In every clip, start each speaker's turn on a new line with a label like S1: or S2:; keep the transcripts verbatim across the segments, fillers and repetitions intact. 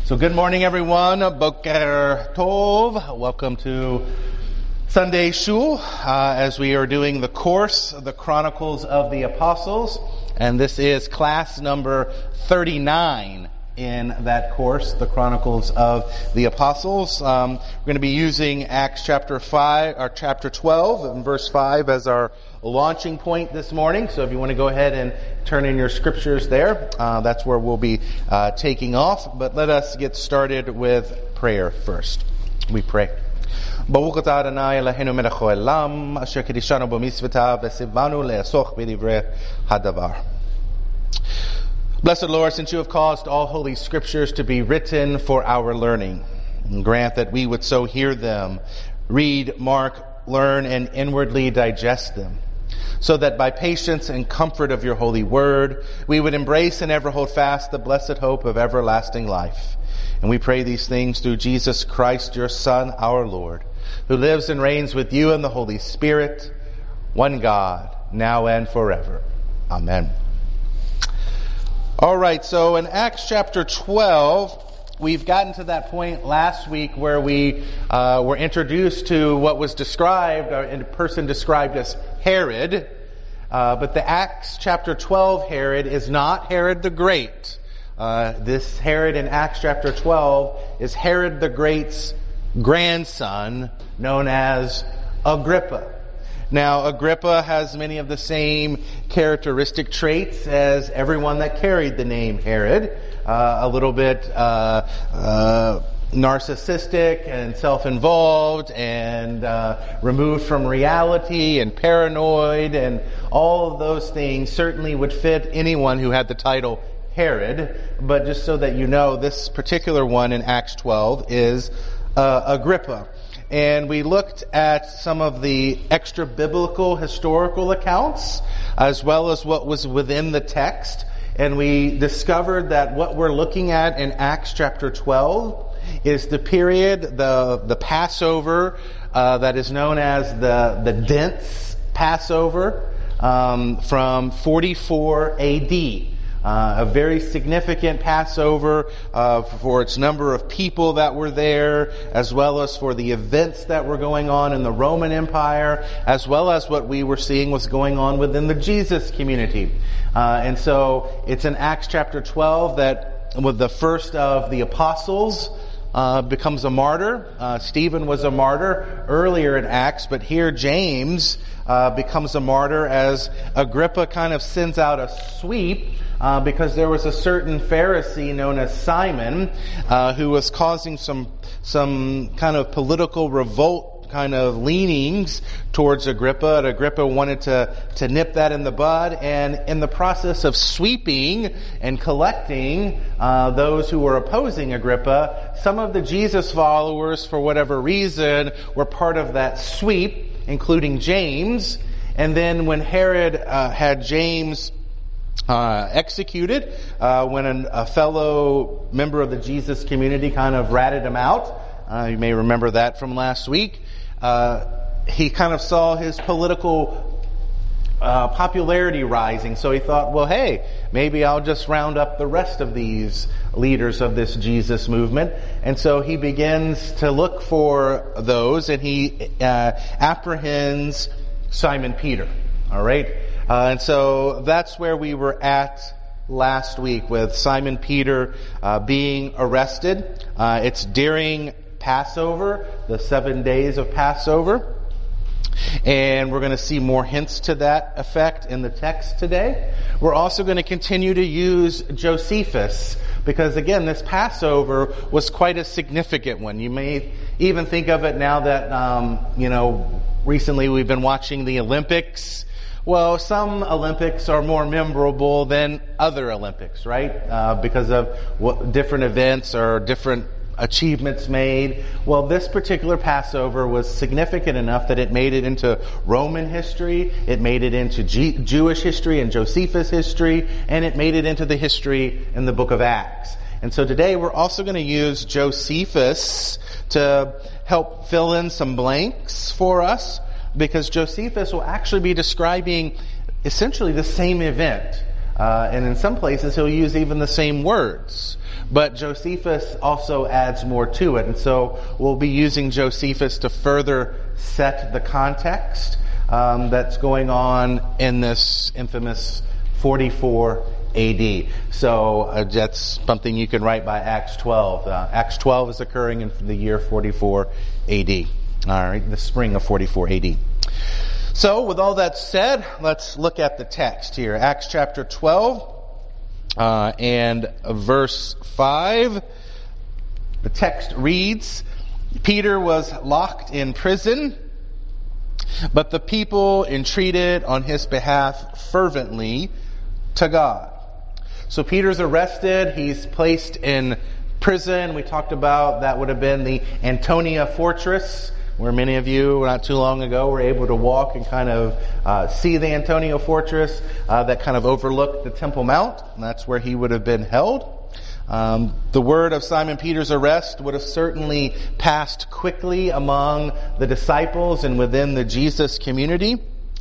S1: So good morning, everyone. Boker Tov. Welcome to Sunday Shul, uh, as we are doing the course, the Chronicles of the Apostles. And this is class number thirty-nine in that course, the Chronicles of the Apostles. Um, we're going to be using Acts chapter five, or chapter twelve, and verse five as our launching point this morning. So if you want to go ahead and turn in your scriptures there, uh, that's where we'll be uh, taking off. But let us get started with prayer first. We pray. Baruch atah Adonai Eloheinu melech haolam, asher kiddushanu b'mitzvotav v'tzivanu le'asoch b'divrei hadavar. Blessed Lord, since you have caused all holy scriptures to be written for our learning, and grant that we would so hear them, read, mark, learn, and inwardly digest them, so that by patience and comfort of your holy word, we would embrace and ever hold fast the blessed hope of everlasting life. And we pray these things through Jesus Christ, your Son, our Lord, who lives and reigns with you in the Holy Spirit, one God, now and forever. Amen. All right, so in Acts chapter twelve, we've gotten to that point last week where we uh, were introduced to what was described, or a person described as Herod. Uh, but the Acts chapter twelve Herod is not Herod the Great. Uh, this Herod in Acts chapter twelve is Herod the Great's grandson, known as Agrippa. Now, Agrippa has many of the same characteristic traits as everyone that carried the name Herod. Uh, a little bit uh, uh, narcissistic and self-involved and uh, removed from reality and paranoid, and all of those things certainly would fit anyone who had the title Herod. But just so that you know, this particular one in Acts twelve is uh, Agrippa. And we looked at some of the extra biblical historical accounts as well as what was within the text. And we discovered that what we're looking at in Acts chapter twelve is the period, the the Passover, uh, that is known as the, the Dense Passover, um, from forty-four A D. Uh, a very significant Passover uh, for its number of people that were there, as well as for the events that were going on in the Roman Empire, as well as what we were seeing was going on within the Jesus community. Uh, and so it's in Acts chapter twelve that with the first of the apostles uh, becomes a martyr. Uh, Stephen was a martyr earlier in Acts, but here James uh, becomes a martyr as Agrippa kind of sends out a sweep. Uh, because there was a certain Pharisee known as Simon, uh, who was causing some some kind of political revolt kind of leanings towards Agrippa. And Agrippa wanted to to nip that in the bud, and in the process of sweeping and collecting uh, those who were opposing Agrippa, some of the Jesus followers, for whatever reason, were part of that sweep, including James. And then when Herod uh, had James Uh, executed, uh, when an, a fellow member of the Jesus community kind of ratted him out. Uh, you may remember that from last week. Uh, he kind of saw his political uh, popularity rising, so he thought, well, hey, maybe I'll just round up the rest of these leaders of this Jesus movement. And so he begins to look for those, and he uh, apprehends Simon Peter. All right? Uh, and so that's where we were at last week, with Simon Peter uh, being arrested. Uh, it's during Passover, the seven days of Passover. And we're going to see more hints to that effect in the text today. We're also going to continue to use Josephus, because again, this Passover was quite a significant one. You may even think of it now that, um, you know, recently we've been watching the Olympics. Well, some Olympics are more memorable than other Olympics, right? Uh, because of what different events or different achievements made. Well, this particular Passover was significant enough that it made it into Roman history, it made it into G- Jewish history and Josephus history, and it made it into the history in the book of Acts. And so today we're also going to use Josephus to help fill in some blanks for us, because Josephus will actually be describing essentially the same event. Uh, and in some places he'll use even the same words. But Josephus also adds more to it. And so we'll be using Josephus to further set the context um, that's going on in this infamous forty-four A D. So uh, that's something you can write by Acts twelve. Uh, Acts twelve is occurring in the year forty-four A D. All right, the spring of forty-four A D. So with all that said, let's look at the text here. Acts chapter twelve uh, and verse five. The text reads, Peter was locked in prison, but the people entreated on his behalf fervently to God. So Peter's arrested. He's placed in prison. We talked about that would have been the Antonia Fortress, where many of you not too long ago were able to walk and kind of uh, see the Antonia Fortress uh, that kind of overlooked the Temple Mount. And that's where he would have been held. Um, the word of Simon Peter's arrest would have certainly passed quickly among the disciples and within the Jesus community.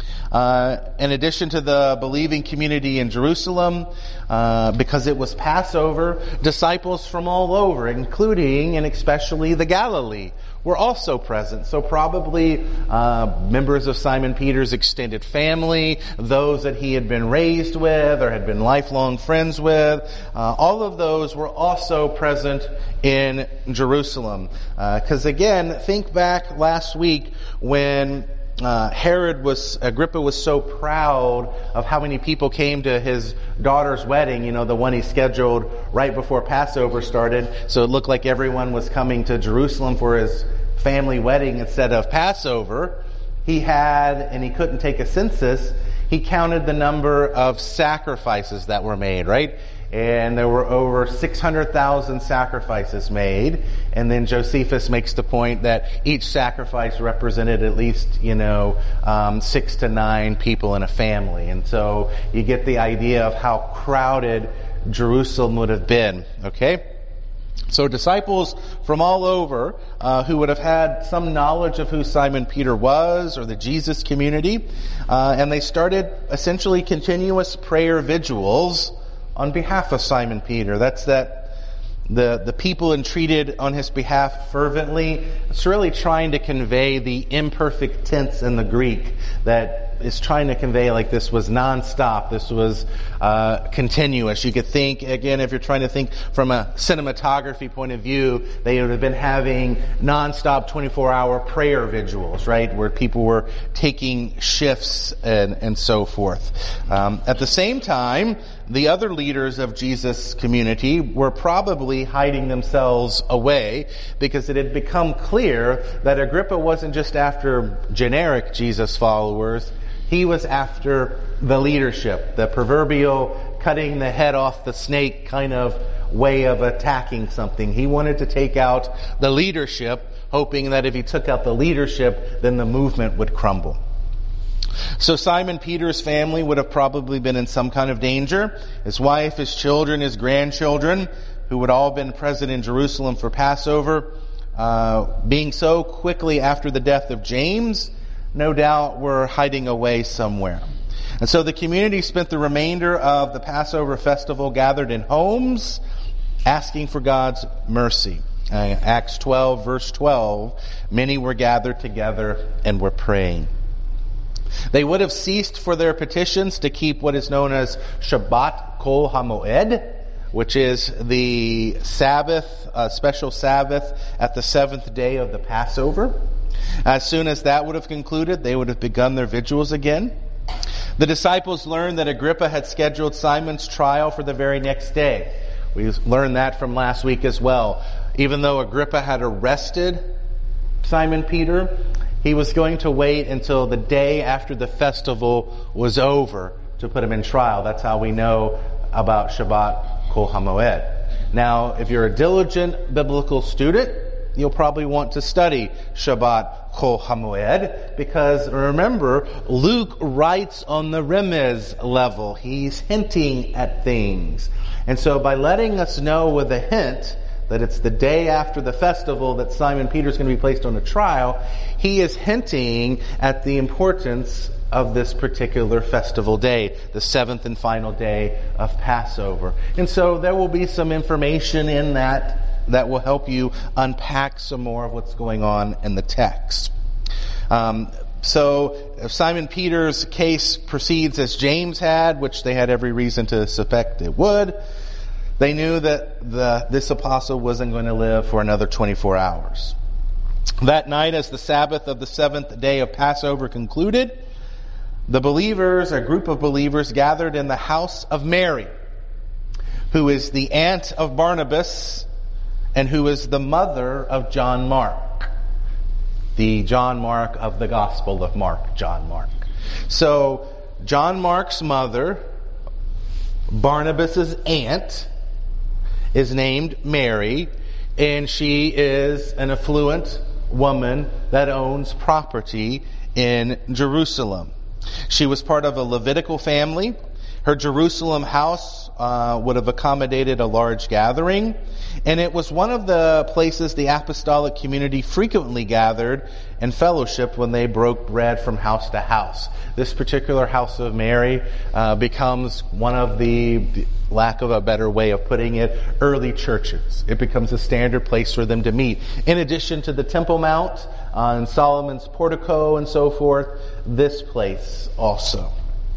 S1: Uh, in addition to the believing community in Jerusalem, uh, because it was Passover, disciples from all over, including and especially the Galilee, were also present. So probably uh, members of Simon Peter's extended family, those that he had been raised with or had been lifelong friends with, uh, all of those were also present in Jerusalem. Because uh, again, think back last week when Uh, Herod was, Agrippa was so proud of how many people came to his daughter's wedding, you know, the one he scheduled right before Passover started. So it looked like everyone was coming to Jerusalem for his family wedding instead of Passover. He had, and he couldn't take a census, he counted the number of sacrifices that were made, right? And there were over six hundred thousand sacrifices made. And then Josephus makes the point that each sacrifice represented at least, you know, um, six to nine people in a family. And so you get the idea of how crowded Jerusalem would have been. Okay? So disciples from all over uh, who would have had some knowledge of who Simon Peter was or the Jesus community. Uh, and they started essentially continuous prayer vigils on behalf of Simon Peter. That's that the the people entreated on his behalf fervently. It's really trying to convey the imperfect tense in the Greek that is trying to convey like this was nonstop. This was uh, continuous. You could think, again, if you're trying to think from a cinematography point of view, they would have been having nonstop twenty-four hour prayer vigils, right? Where people were taking shifts and, and so forth. Um, at the same time, the other leaders of Jesus' community were probably hiding themselves away because it had become clear that Agrippa wasn't just after generic Jesus followers. He was after the leadership, the proverbial cutting the head off the snake kind of way of attacking something. He wanted to take out the leadership, hoping that if he took out the leadership, then the movement would crumble. So Simon Peter's family would have probably been in some kind of danger. His wife, his children, his grandchildren, who would all have been present in Jerusalem for Passover, uh, being so quickly after the death of James, no doubt were hiding away somewhere. And so the community spent the remainder of the Passover festival gathered in homes, asking for God's mercy. Uh, Acts twelve, verse twelve, many were gathered together and were praying. They would have ceased for their petitions to keep what is known as Shabbat Kol HaMoed, which is the Sabbath, uh, special Sabbath at the seventh day of the Passover. As soon as that would have concluded, they would have begun their vigils again. The disciples learned that Agrippa had scheduled Simon's trial for the very next day. We learned that from last week as well. Even though Agrippa had arrested Simon Peter, he was going to wait until the day after the festival was over to put him in trial. That's how we know about Shabbat Kol HaMoed. Now, if you're a diligent biblical student, you'll probably want to study Shabbat Kol HaMoed, because remember, Luke writes on the remez level. He's hinting at things. And so by letting us know with a hint that it's the day after the festival that Simon Peter's going to be placed on a trial, he is hinting at the importance of this particular festival day, the seventh and final day of Passover. And so there will be some information in that that will help you unpack some more of what's going on in the text. Um, so if Simon Peter's case proceeds as James had, which they had every reason to suspect it would, they knew that the, this apostle wasn't going to live for another twenty-four hours. That night, as the Sabbath of the seventh day of Passover concluded, the believers, a group of believers, gathered in the house of Mary, who is the aunt of Barnabas and who is the mother of John Mark. The John Mark of the Gospel of Mark, John Mark. So, John Mark's mother, Barnabas' aunt, is named Mary, and she is an affluent woman that owns property in Jerusalem. She was part of a Levitical family. Her Jerusalem house uh, would have accommodated a large gathering, and it was one of the places the apostolic community frequently gathered and fellowshiped when they broke bread from house to house. This particular house of Mary uh, becomes one of the, lack of a better way of putting it, early churches. It becomes a standard place for them to meet. In addition to the Temple Mount uh, and Solomon's portico and so forth, this place also.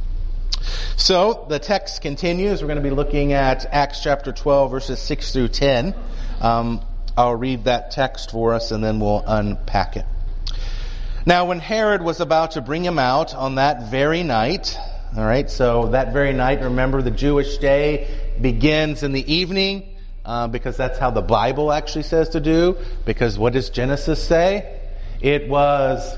S1: So, the text continues. We're going to be looking at Acts chapter twelve, verses six through ten. Um, I'll read that text for us and then we'll unpack it. Now, when Herod was about to bring him out on that very night, all right, so that very night, remember the Jewish day begins in the evening, uh, because that's how the Bible actually says to do, because what does Genesis say? It was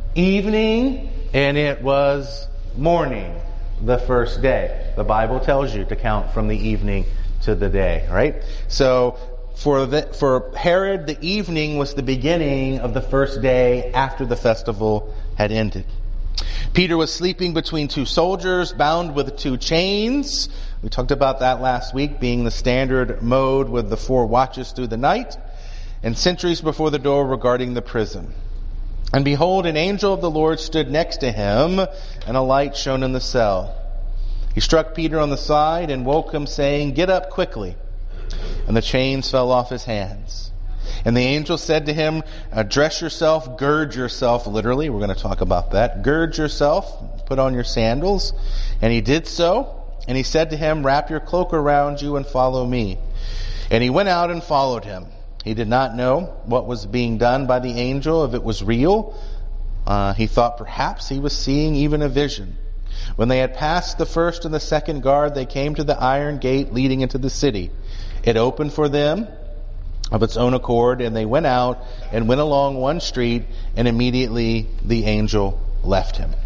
S1: evening and it was morning. The first day. The Bible tells you to count from the evening to the day, right? So for the, for Herod, the evening was the beginning of the first day after the festival had ended. Peter was sleeping between two soldiers, bound with two chains. We talked about that last week, being the standard mode with the four watches through the night, and sentries before the door regarding the prison. And behold, an angel of the Lord stood next to him, and a light shone in the cell. He struck Peter on the side and woke him, saying, "Get up quickly." And the chains fell off his hands. And the angel said to him, "Dress yourself, gird yourself," literally, we're going to talk about that. "Gird yourself, put on your sandals." And he did so. And he said to him, "Wrap your cloak around you and follow me." And he went out and followed him. He did not know what was being done by the angel, if it was real. Uh, he thought perhaps he was seeing even a vision. When they had passed the first and the second guard, they came to the iron gate leading into the city. It opened for them of its own accord, and they went out and went along one street, and immediately the angel left him.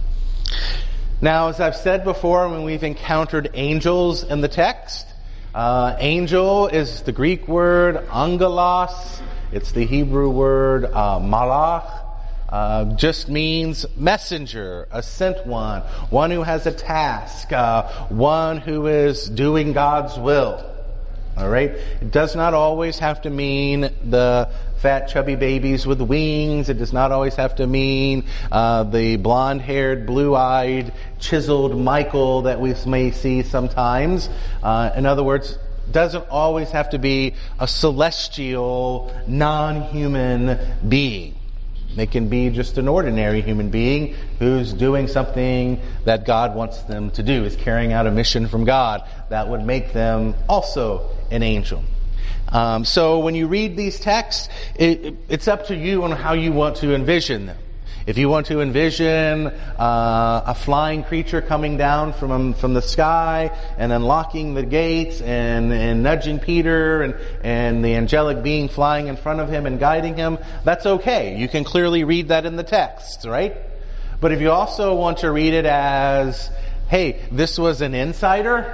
S1: Now, as I've said before, when we've encountered angels in the text, Uh, angel is the Greek word angelos. It's the Hebrew word uh, malach. Uh, just means messenger, a sent one, one who has a task, uh, one who is doing God's will. All right? It does not always have to mean the fat, chubby babies with wings. It does not always have to mean uh, the blonde-haired, blue-eyed, chiseled Michael that we may see sometimes. Uh, in other words, doesn't always have to be a celestial, non-human being. They can be just an ordinary human being who's doing something that God wants them to do, is carrying out a mission from God. That would make them also an angel. Um, so when you read these texts, it, it's up to you on how you want to envision them. If you want to envision uh, a flying creature coming down from from the sky and unlocking the gates and, and nudging Peter and, and the angelic being flying in front of him and guiding him, that's okay. You can clearly read that in the text, right? But if you also want to read it as, hey, this was an insider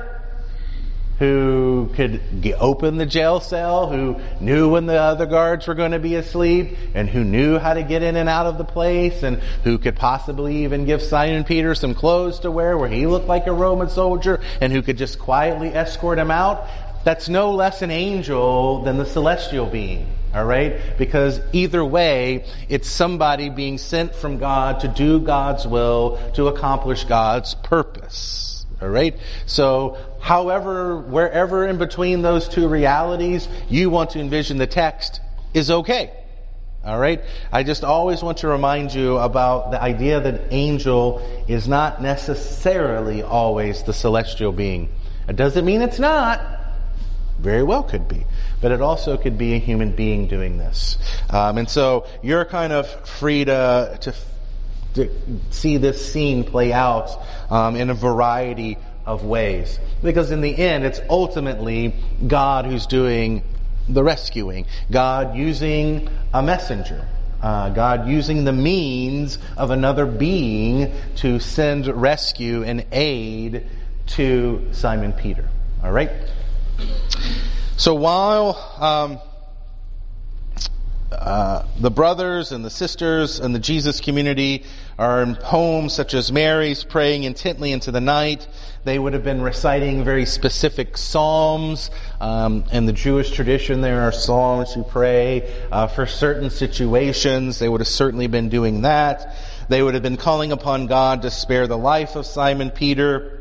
S1: who could get, open the jail cell, who knew when the other guards were going to be asleep, and who knew how to get in and out of the place, and who could possibly even give Simon Peter some clothes to wear where he looked like a Roman soldier, and who could just quietly escort him out, that's no less an angel than the celestial being. All right? Because either way, it's somebody being sent from God to do God's will, to accomplish God's purpose. All right? So, however, wherever in between those two realities you want to envision the text is okay. All right? I just always want to remind you about the idea that angel is not necessarily always the celestial being. It doesn't mean it's not. Very well could be. But it also could be a human being doing this. Um, and so you're kind of free to, to, to see this scene play out um, in a variety of ways. Because in the end, it's ultimately God who's doing the rescuing. God using a messenger. Uh, God using the means of another being to send rescue and aid to Simon Peter. All right? So while um, uh, the brothers and the sisters and the Jesus community are in homes such as Mary's, praying intently into the night, they would have been reciting very specific psalms. Um, in the Jewish tradition, there are psalms you pray uh, for certain situations. They would have certainly been doing that. They would have been calling upon God to spare the life of Simon Peter.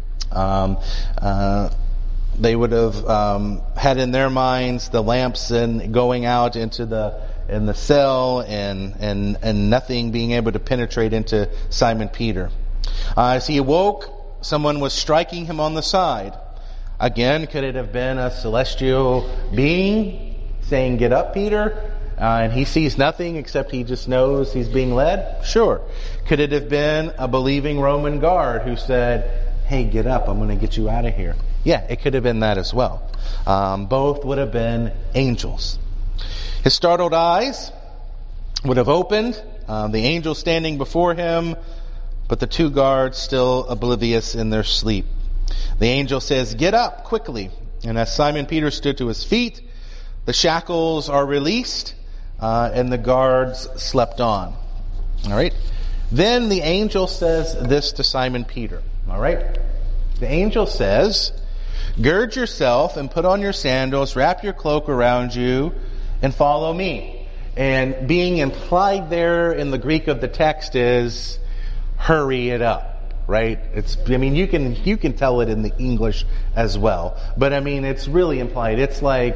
S1: Um, uh, They would have um, had in their minds the lamps and going out into the in the cell and and and nothing being able to penetrate into Simon Peter. Uh, as he awoke, someone was striking him on the side. Again, could it have been a celestial being saying, "Get up, Peter"? Uh, and he sees nothing except he just knows he's being led? Sure. Could it have been a believing Roman guard who said, "Hey, get up, I'm going to get you out of here"? Yeah, it could have been that as well. Um, both would have been angels. His startled eyes would have opened, uh, the angel standing before him, but the two guards still oblivious in their sleep. The angel says, "Get up quickly." And as Simon Peter stood to his feet, the shackles are released, uh, and the guards slept on. All right. Then the angel says this to Simon Peter. All right. The angel says, "Gird yourself and put on your sandals, wrap your cloak around you, and follow me." And being implied there in the Greek of the text is, hurry it up, right? It's, I mean, you can, you can tell it in the English as well. But I mean, it's really implied. It's like,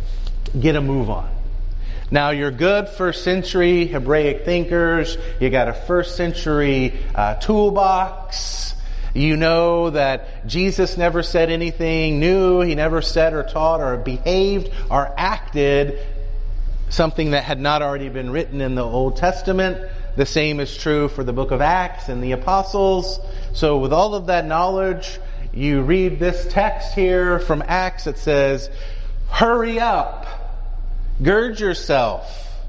S1: get a move on. Now, you're good first century Hebraic thinkers. You got a first century uh, toolbox. You know that Jesus never said anything new. He never said or taught or behaved or acted something that had not already been written in the Old Testament. The same is true for the book of Acts and the apostles. So with all of that knowledge, you read this text here from Acts that says, hurry up, gird yourself,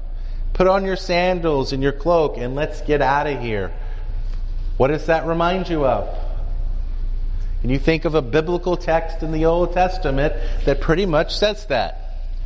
S1: put on your sandals and your cloak, and let's get out of here. What does that remind you of? Can you think of a biblical text in the Old Testament that pretty much says that?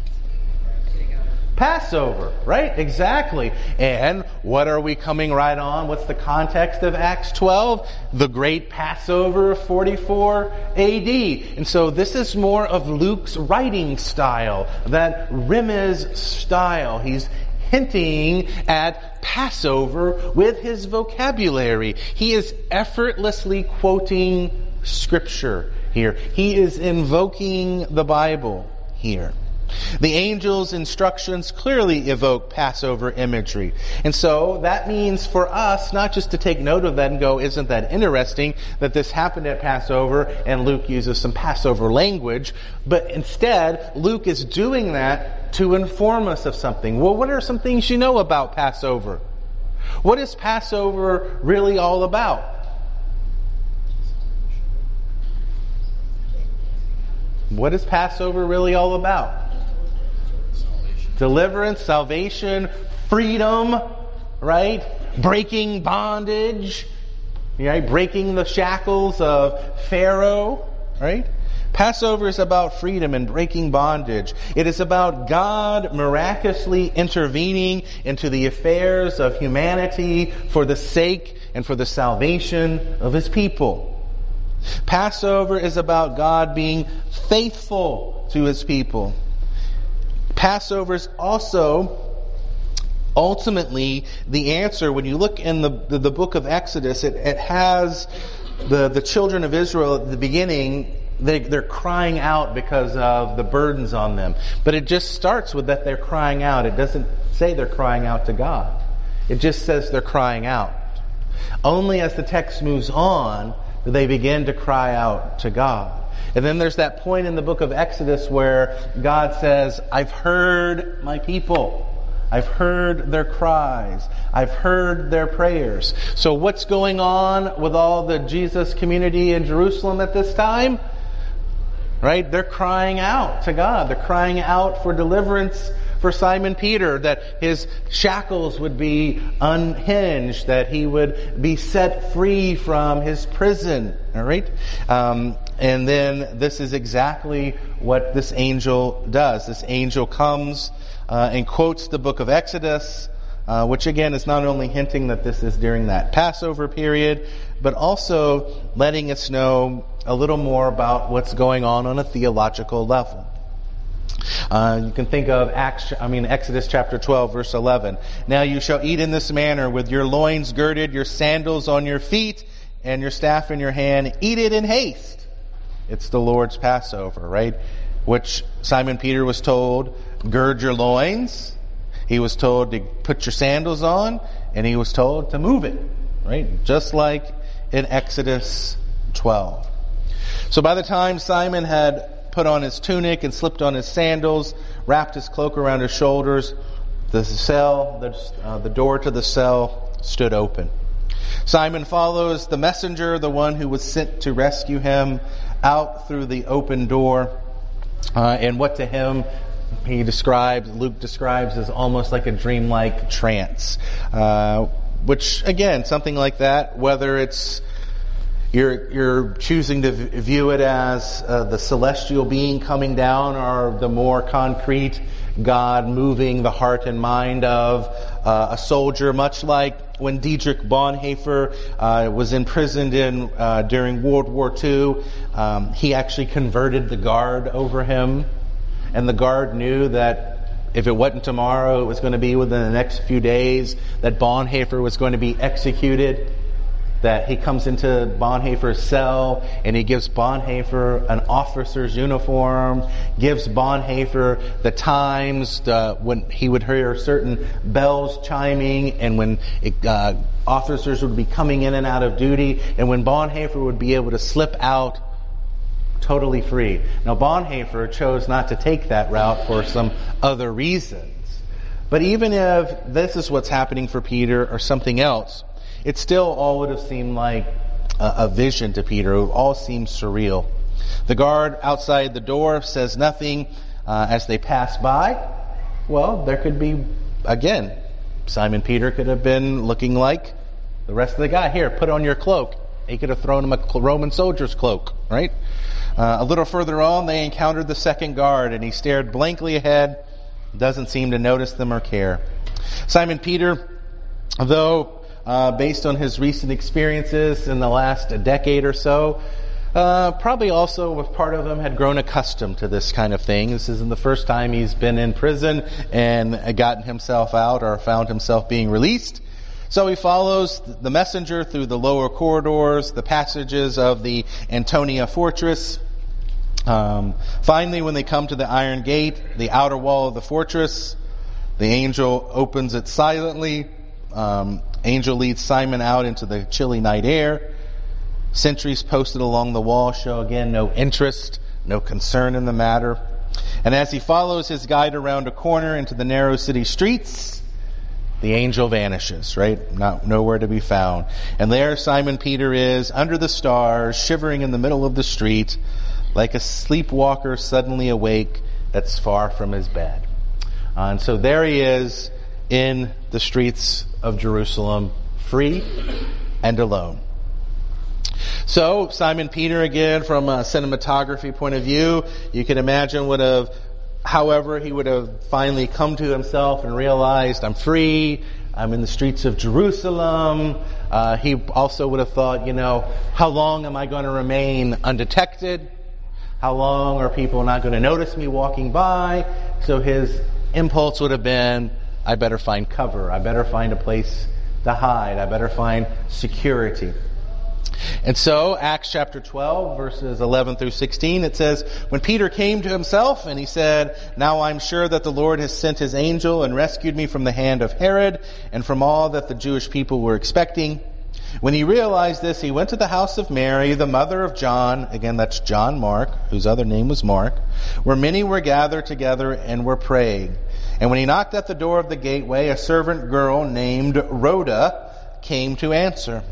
S1: Passover, right? Exactly. And what are we coming right on? What's the context of Acts twelve? The great Passover of forty-four A D. And so this is more of Luke's writing style, that Remez style. He's hinting at Passover with his vocabulary. He is effortlessly quoting Scripture here. He is invoking the Bible here. The angel's instructions clearly evoke Passover imagery. And so that means for us not just to take note of that and go, isn't that interesting that this happened at Passover, and Luke uses some Passover language, but instead Luke is doing that to inform us of something. Well, what are some things you know about Passover? What is Passover really all about? What is Passover really all about? Deliverance, salvation, freedom, right? Breaking bondage, right? Breaking the shackles of Pharaoh, right? Passover is about freedom and breaking bondage. It is about God miraculously intervening into the affairs of humanity for the sake and for the salvation of His people. Passover is about God being faithful to His people. Passover is also ultimately the answer. When you look in the, the, the book of Exodus, it, it has the, the children of Israel at the beginning, they, they're crying out because of the burdens on them. But it just starts with that they're crying out. It doesn't say they're crying out to God. It just says they're crying out. Only as the text moves on do they begin to cry out to God. And then there's that point in the book of Exodus where God says, I've heard my people. I've heard their cries. I've heard their prayers. So what's going on with all the Jesus community in Jerusalem at this time? Right? They're crying out to God. They're crying out for deliverance for Simon Peter, that his shackles would be unhinged, that he would be set free from his prison. All right? Um, and then this is exactly what this angel does. This angel comes uh, and quotes the book of Exodus, uh, which again is not only hinting that this is during that Passover period, but also letting us know a little more about what's going on on a theological level. Uh, you can think of Acts, I mean Exodus chapter twelve, verse eleven. Now you shall eat in this manner, with your loins girded, your sandals on your feet, and your staff in your hand. Eat it in haste. It's the Lord's Passover, right? Which Simon Peter was told, gird your loins. He was told to put your sandals on, and he was told to move it, right? Just like in Exodus twelve. So by the time Simon had put on his tunic and slipped on his sandals, wrapped his cloak around his shoulders, the cell, the, uh, the door to the cell stood open. Simon follows the messenger, the one who was sent to rescue him, out through the open door. Uh, and what to him he describes, Luke describes as almost like a dreamlike trance. Uh, which, again, something like that, whether it's You're, you're choosing to view it as uh, the celestial being coming down, or the more concrete God moving the heart and mind of uh, a soldier, much like when Dietrich Bonhoeffer uh, was imprisoned in uh, during World War Two. Um, he actually converted the guard over him, and the guard knew that if it wasn't tomorrow, it was going to be within the next few days, that Bonhoeffer was going to be executed. That he comes into Bonhoeffer's cell and he gives Bonhoeffer an officer's uniform, gives Bonhoeffer the times the, when he would hear certain bells chiming, and when it, uh, officers would be coming in and out of duty, and when Bonhoeffer would be able to slip out totally free. Now Bonhoeffer chose not to take that route for some other reasons. But even if this is what's happening for Peter or something else, it still all would have seemed like a, a vision to Peter. It all seemed surreal. The guard outside the door says nothing uh, as they pass by. Well, there could be, again, Simon Peter could have been looking like the rest of the guy. Here, put on your cloak. He could have thrown him a Roman soldier's cloak, right? Uh, a little further on, they encountered the second guard, and he stared blankly ahead, doesn't seem to notice them or care. Simon Peter, though, Uh, based on his recent experiences in the last decade or so, uh, probably also with part of him had grown accustomed to this kind of thing. This isn't the first time he's been in prison and gotten himself out or found himself being released. So he follows the messenger through the lower corridors, the passages of the Antonia fortress. Um, finally, when they come to the iron gate, the outer wall of the fortress, the angel opens it silently. Um, angel leads Simon out into the chilly night air. Sentries posted along the wall show again no interest, no concern in the matter. And as he follows his guide around a corner into the narrow city streets, the angel vanishes, right? Not nowhere to be found. And there Simon Peter is, under the stars, shivering in the middle of the street, like a sleepwalker suddenly awake that's far from his bed. Uh, and so there he is in the streets of Jerusalem, free and alone. So Simon Peter, again, from a cinematography point of view, you can imagine would have, however, he would have finally come to himself and realized, I'm free, I'm in the streets of Jerusalem. Uh, he also would have thought, you know, how long am I going to remain undetected? How long are people not going to notice me walking by? So his impulse would have been, I better find cover. I better find a place to hide. I better find security. And so, Acts chapter twelve, verses eleven through sixteen, it says, when Peter came to himself and he said, now I'm sure that the Lord has sent his angel and rescued me from the hand of Herod and from all that the Jewish people were expecting. When he realized this, he went to the house of Mary, the mother of John, again that's John Mark, whose other name was Mark, where many were gathered together and were praying. And when he knocked at the door of the gateway, a servant girl named Rhoda came to answer.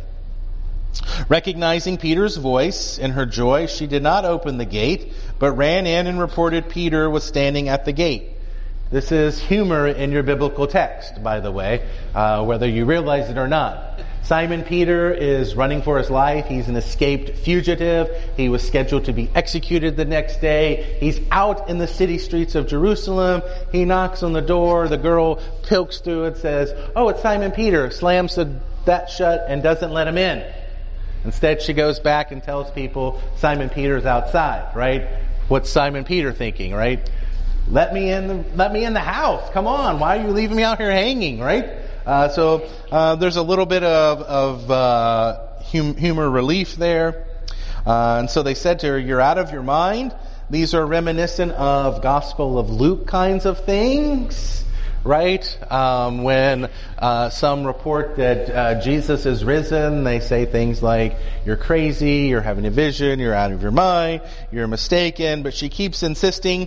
S1: Recognizing Peter's voice, in her joy, she did not open the gate, but ran in and reported Peter was standing at the gate. This is humor in your biblical text, by the way, uh, whether you realize it or not. Simon Peter is running for his life. He's an escaped fugitive. He was scheduled to be executed the next day. He's out in the city streets of Jerusalem. He knocks on the door. The girl pokes through and says, oh, it's Simon Peter. Slams the, that shut and doesn't let him in. Instead, she goes back and tells people Simon Peter's outside, right? What's Simon Peter thinking, right? Let me in the, let me in the house. Come on. Why are you leaving me out here hanging, right? Uh, so, uh, there's a little bit of, of, uh, hum, humor relief there. Uh, and so they said to her, you're out of your mind. These are reminiscent of Gospel of Luke kinds of things. Right? Um, when uh, some report that uh, Jesus is risen, they say things like, you're crazy, you're having a vision, you're out of your mind, you're mistaken, but she keeps insisting.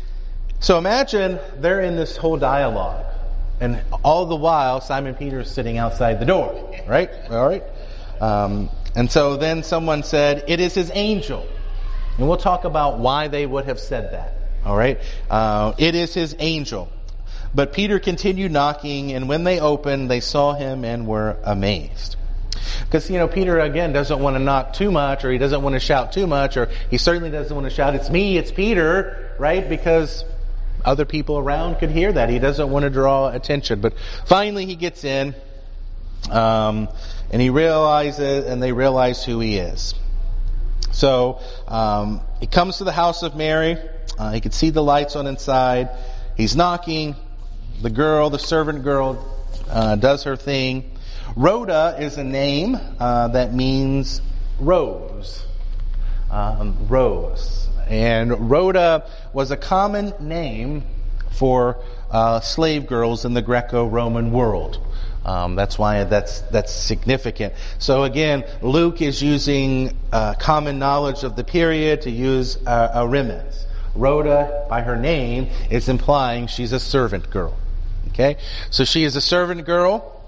S1: So imagine they're in this whole dialogue, and all the while Simon Peter is sitting outside the door, right? All right? Um, and so then someone said, it is his angel. And we'll talk about why they would have said that. All right? Uh, it is his angel. But Peter continued knocking, and when they opened, they saw him and were amazed. Because, you know, Peter, again, doesn't want to knock too much, or he doesn't want to shout too much, or he certainly doesn't want to shout, it's me, it's Peter, right? Because other people around could hear that. He doesn't want to draw attention. But finally he gets in, um, and he realizes, and they realize who he is. So, um, he comes to the house of Mary. Uh, he could see the lights on inside. He's knocking. The girl, the servant girl, uh, does her thing. Rhoda is a name uh, that means rose. Um, rose. And Rhoda was a common name for uh, slave girls in the Greco-Roman world. Um, that's why that's that's significant. So again, Luke is using uh, common knowledge of the period to use uh, a remez. Rhoda, by her name, is implying she's a servant girl. Okay, so she is a servant girl.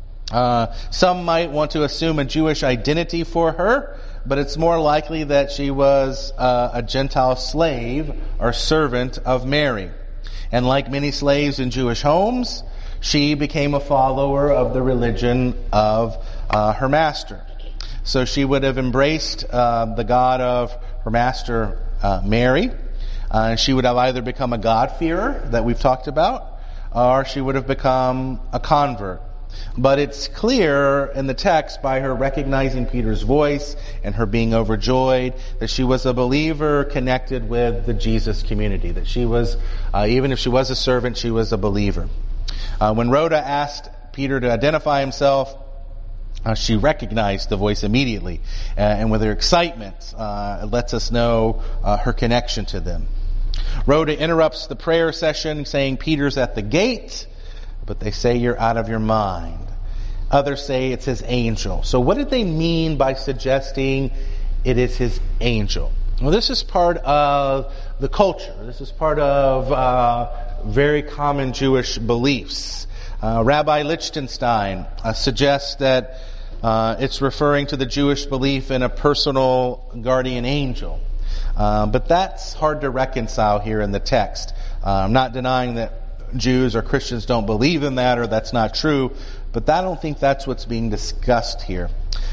S1: Uh, some might want to assume a Jewish identity for her, but it's more likely that she was uh, a Gentile slave or servant of Mary. And like many slaves in Jewish homes, she became a follower of the religion of uh, her master. So she would have embraced uh, the God of her master, uh, Mary. Uh, she would have either become a God-fearer that we've talked about, or she would have become a convert. But it's clear in the text by her recognizing Peter's voice and her being overjoyed that she was a believer connected with the Jesus community. That she was, uh, even if she was a servant, she was a believer. Uh, when Rhoda asked Peter to identify himself, uh, she recognized the voice immediately. Uh, and with her excitement, uh, it lets us know uh, her connection to them. Rhoda interrupts the prayer session saying, Peter's at the gate, but they say you're out of your mind. Others say it's his angel. So what did they mean by suggesting it is his angel? Well, this is part of the culture. This is part of uh, very common Jewish beliefs. Uh, Rabbi Lichtenstein uh, suggests that uh, it's referring to the Jewish belief in a personal guardian angel. Uh, but that's hard to reconcile here in the text. Uh, I'm not denying that Jews or Christians don't believe in that, or that's not true, but I don't think that's what's being discussed here.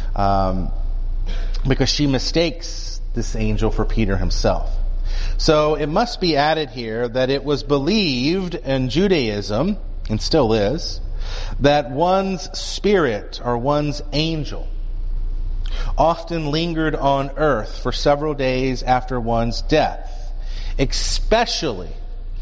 S1: Um, because she mistakes this angel for Peter himself. So it must be added here that it was believed in Judaism, and still is, that one's spirit or one's angel often lingered on earth for several days after one's death, especially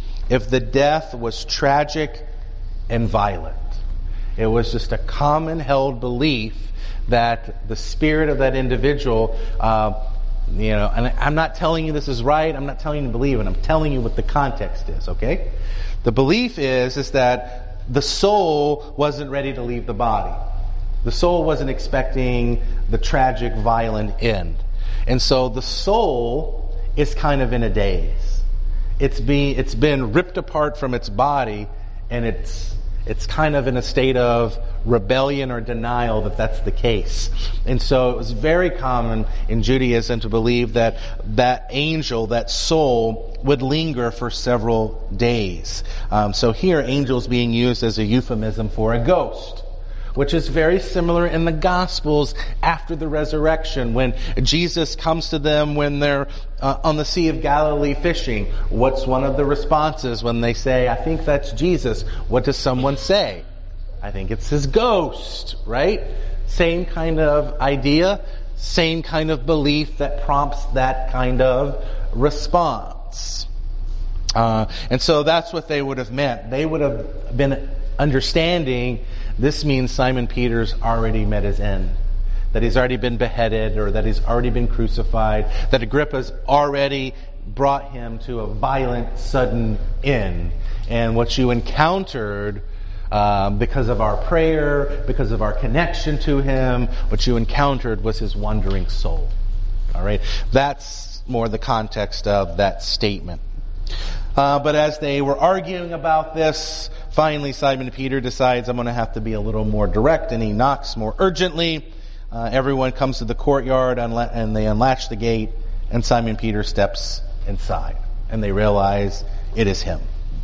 S1: if the death was tragic and violent. It was just a common held belief that the spirit of that individual, uh, you know, and I'm not telling you this is right, I'm not telling you to believe it, I'm telling you what the context is, okay? The belief is, is that the soul wasn't ready to leave the body. The soul wasn't expecting the tragic, violent end. And so the soul is kind of in a daze. It's be, it's been ripped apart from its body, and it's it's kind of in a state of rebellion or denial that that's the case. And so it was very common in Judaism to believe that that angel, that soul, would linger for several days. Um, so here, angels being used as a euphemism for a ghost, which is very similar in the Gospels after the resurrection, when Jesus comes to them when they're uh, on the Sea of Galilee fishing. What's one of the responses when they say, I think that's Jesus? What does someone say? I think it's his ghost, right? Same kind of idea, same kind of belief that prompts that kind of response. Uh, and so that's what they would have meant. They would have been understanding this means Simon Peter's already met his end. That he's already been beheaded, or that he's already been crucified. That Agrippa's already brought him to a violent, sudden end. And what you encountered, um, because of our prayer, because of our connection to him, what you encountered was his wandering soul. All right? That's more the context of that statement. Uh, but as they were arguing about this, finally Simon Peter decides, I'm going to have to be a little more direct, and he knocks more urgently. Uh, everyone comes to the courtyard, unla- and they unlatch the gate, and Simon Peter steps inside, and they realize it is him.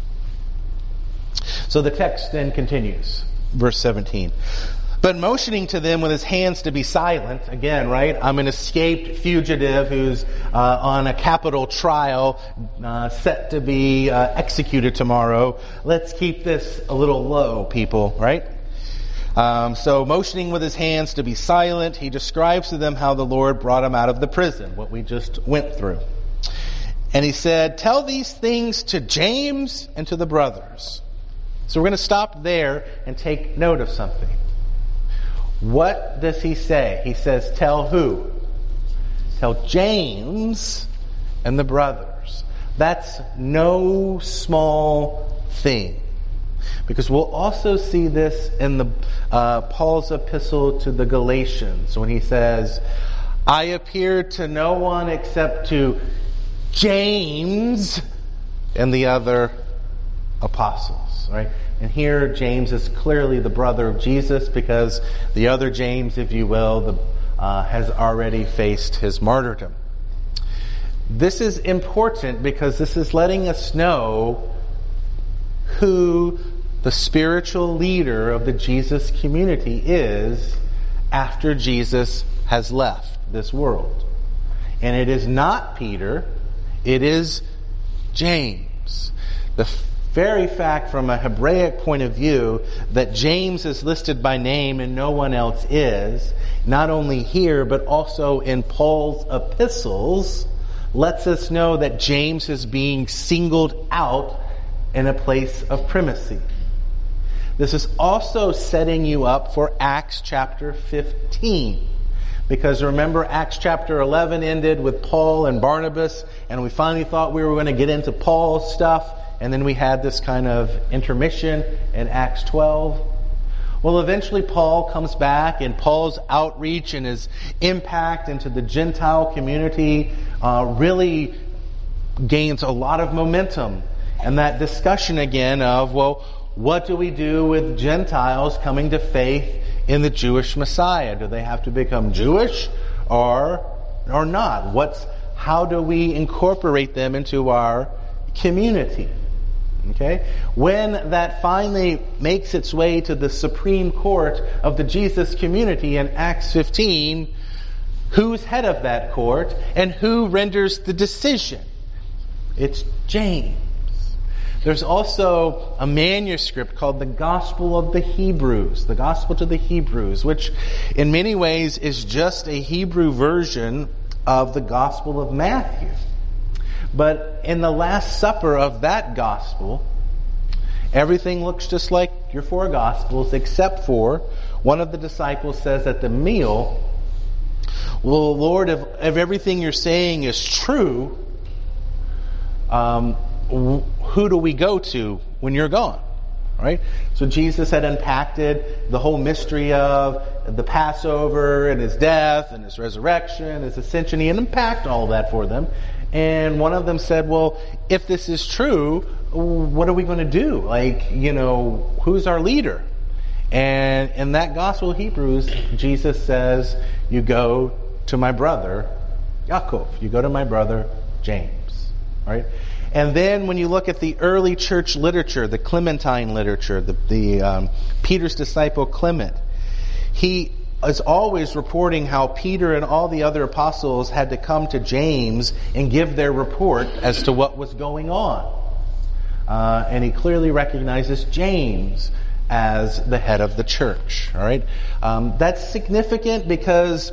S1: So the text then continues, verse seventeen. But motioning to them with his hands to be silent, again, right? I'm an escaped fugitive who's uh, on a capital trial, uh, set to be uh, executed tomorrow. Let's keep this a little low, people, right? Um, so motioning with his hands to be silent, he describes to them how the Lord brought him out of the prison, what we just went through. And he said, tell these things to James and to the brothers. So we're going to stop there and take note of something. What does he say? He says, tell who? Tell James and the brothers. That's no small thing. Because we'll also see this in the uh, Paul's epistle to the Galatians, when he says, I appeared to no one except to James and the other apostles, right? And here James is clearly the brother of Jesus, because the other James, if you will, the, uh, has already faced his martyrdom. This is important because this is letting us know who the spiritual leader of the Jesus community is after Jesus has left this world. And it is not Peter, it is James. The very fact from a Hebraic point of view that James is listed by name and no one else is, not only here but also in Paul's epistles, lets us know that James is being singled out in a place of primacy. This is also setting you up for Acts chapter fifteen. Because remember, Acts chapter eleven ended with Paul and Barnabas, and we finally thought we were going to get into Paul's stuff, and then we had this kind of intermission in Acts twelve. Well, eventually Paul comes back, and Paul's outreach and his impact into the Gentile community uh, really gains a lot of momentum. And that discussion again of, well, what do we do with Gentiles coming to faith in the Jewish Messiah? Do they have to become Jewish or or not? What's how do we incorporate them into our community? Okay? When that finally makes its way to the Supreme Court of the Jesus community in Acts fifteen, who's head of that court and who renders the decision? It's James. There's also a manuscript called the Gospel of the Hebrews, the Gospel to the Hebrews, which in many ways is just a Hebrew version of the Gospel of Matthew. But in the Last Supper of that Gospel, everything looks just like your four Gospels, except for one of the disciples says at the meal, well, Lord, if, if everything you're saying is true, um, who do we go to when you're gone? Right? So Jesus had unpacked the whole mystery of the Passover and his death and his resurrection, his ascension. He had unpacked all that for them. And one of them said, well, if this is true, what are we going to do? Like, you know, who's our leader? And in that Gospel of Hebrews, Jesus says, you go to my brother, Yaakov. You go to my brother, James. Right? And then when you look at the early church literature, the Clementine literature, the, the um, Peter's disciple Clement, he is always reporting how Peter and all the other apostles had to come to James and give their report as to what was going on. Uh, and he clearly recognizes James as the head of the church. All right, um, that's significant because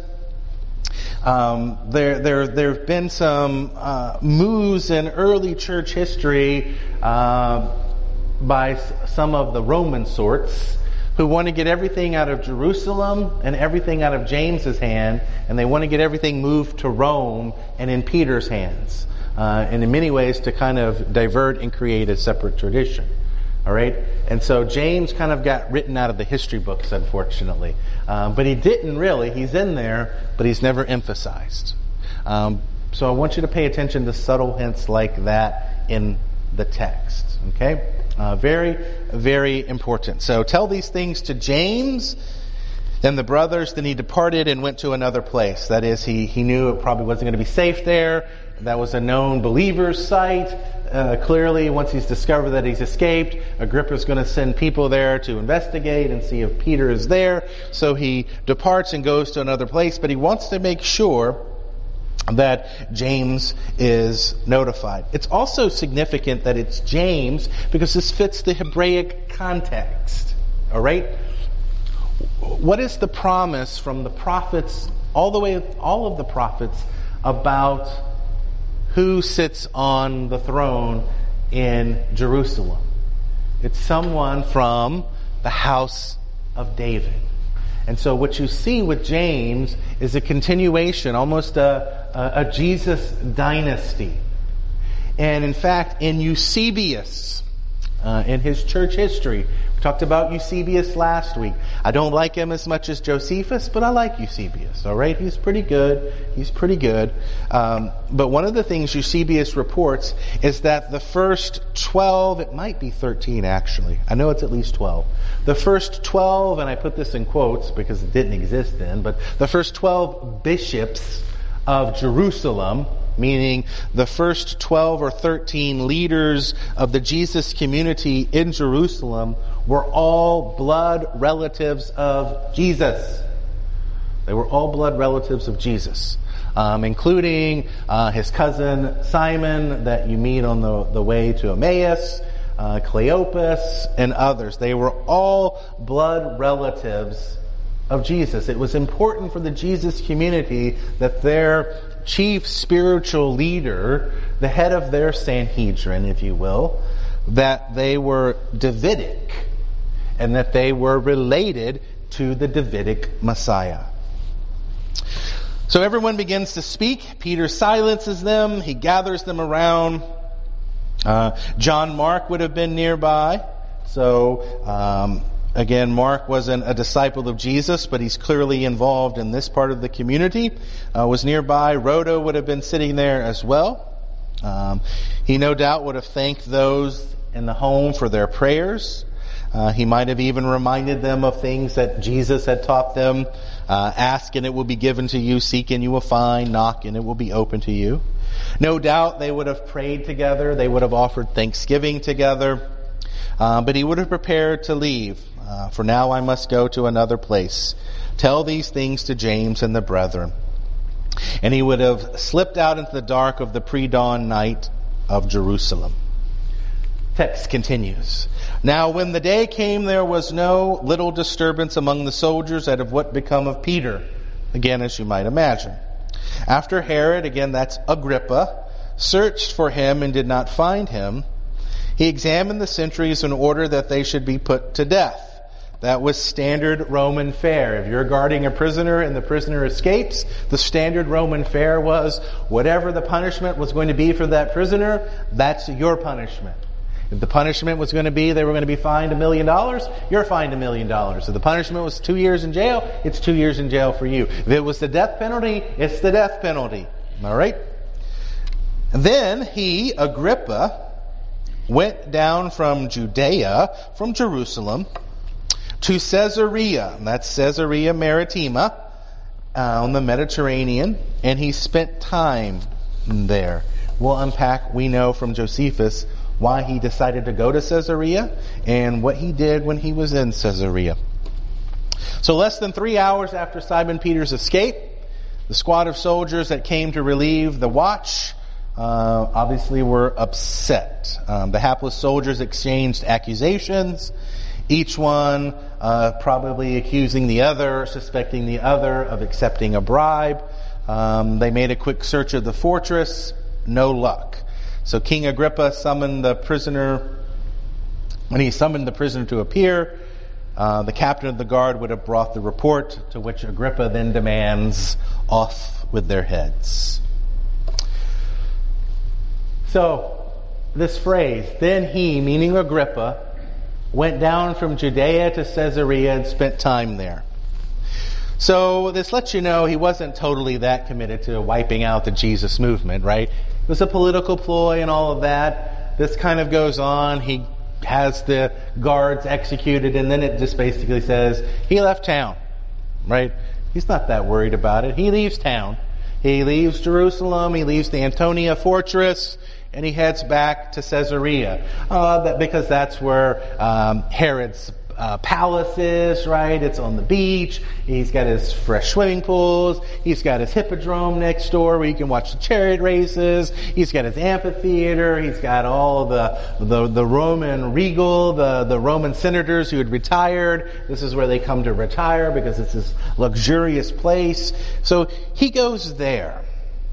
S1: Um, there, there, there have been some uh, moves in early church history uh, by s- some of the Roman sorts who want to get everything out of Jerusalem and everything out of James's hand, and they want to get everything moved to Rome and in Peter's hands, uh, and in many ways to kind of divert and create a separate tradition. All right, and so James kind of got written out of the history books, unfortunately. Um, but he didn't really. He's in there, but he's never emphasized. Um, so I want you to pay attention to subtle hints like that in the text. Okay, uh, very, very important. So tell these things to James. Then the brothers. Then he departed and went to another place. That is, he he knew it probably wasn't going to be safe there. That was a known believer's site. Uh, clearly, once he's discovered that he's escaped, Agrippa's going to send people there to investigate and see if Peter is there. So he departs and goes to another place, but he wants to make sure that James is notified. It's also significant that it's James because this fits the Hebraic context. All right? What is the promise from the prophets, all the way, all of the prophets, about who sits on the throne in Jerusalem? It's someone from the house of David. And so what you see with James is a continuation, almost a, a, a Jesus dynasty. And in fact, in Eusebius, uh, in his church history, we talked about Eusebius last week. I don't like him as much as Josephus, but I like Eusebius. All right, he's pretty good. He's pretty good. Um, but one of the things Eusebius reports is that the first twelve, it might be thirteen actually. I know it's at least twelve. The first twelve, and I put this in quotes because it didn't exist then, but the first twelve bishops of Jerusalem, meaning the first twelve or thirteen leaders of the Jesus community in Jerusalem, were all blood relatives of Jesus. They were all blood relatives of Jesus, um, including uh, his cousin Simon that you meet on the, the way to Emmaus, uh, Cleopas, and others. They were all blood relatives of Jesus. It was important for the Jesus community that their chief spiritual leader, the head of their Sanhedrin, if you will, that they were Davidic and that they were related to the Davidic Messiah. So everyone begins to speak. Peter silences them. He gathers them around. Uh, John Mark would have been nearby. So, um, Again, Mark wasn't a disciple of Jesus, but he's clearly involved in this part of the community. Uh, was nearby. Rhoda would have been sitting there as well. Um, he no doubt would have thanked those in the home for their prayers. Uh, he might have even reminded them of things that Jesus had taught them. Uh, ask and it will be given to you. Seek and you will find. Knock and it will be open to you. No doubt they would have prayed together. They would have offered thanksgiving together. Uh, but he would have prepared to leave. Uh, for now I must go to another place. Tell these things to James and the brethren. And he would have slipped out into the dark of the pre-dawn night of Jerusalem. Text continues. Now when the day came, there was no little disturbance among the soldiers at of what become of Peter. Again, as you might imagine. After Herod, again that's Agrippa, searched for him and did not find him, he examined the sentries in order that they should be put to death. That was standard Roman fare. If you're guarding a prisoner and the prisoner escapes, the standard Roman fare was whatever the punishment was going to be for that prisoner, that's your punishment. If the punishment was going to be they were going to be fined a million dollars, you're fined a million dollars. If the punishment was two years in jail, it's two years in jail for you. If it was the death penalty, it's the death penalty. All right? And then he, Agrippa, went down from Judea, from Jerusalem, to Caesarea. That's Caesarea Maritima, uh, on the Mediterranean, and he spent time there. We'll unpack, we know from Josephus, why he decided to go to Caesarea and what he did when he was in Caesarea. So less than three hours after Simon Peter's escape, the squad of soldiers that came to relieve the watch uh, obviously were upset. Um, the hapless soldiers exchanged accusations, each one uh, probably accusing the other, suspecting the other of accepting a bribe. Um, they made a quick search of the fortress, no luck. So King Agrippa summoned the prisoner. When he summoned the prisoner to appear, uh, the captain of the guard would have brought the report, to which Agrippa then demands, off with their heads. So, this phrase, then he, meaning Agrippa, went down from Judea to Caesarea and spent time there. So this lets you know he wasn't totally that committed to wiping out the Jesus movement, right? It was a political ploy and all of that. This kind of goes on. He has the guards executed, and then it just basically says he left town, right? He's not that worried about it. He leaves town. He leaves Jerusalem. He leaves the Antonia fortress, and he heads back to Caesarea, uh, that, because that's where um, Herod's Uh, palace is, right? It's on the beach. He's got his fresh swimming pools. He's got his hippodrome next door where you can watch the chariot races. He's got his amphitheater. He's got all the the, the Roman regal, the, the Roman senators who had retired. This is where they come to retire because it's this luxurious place. So he goes there.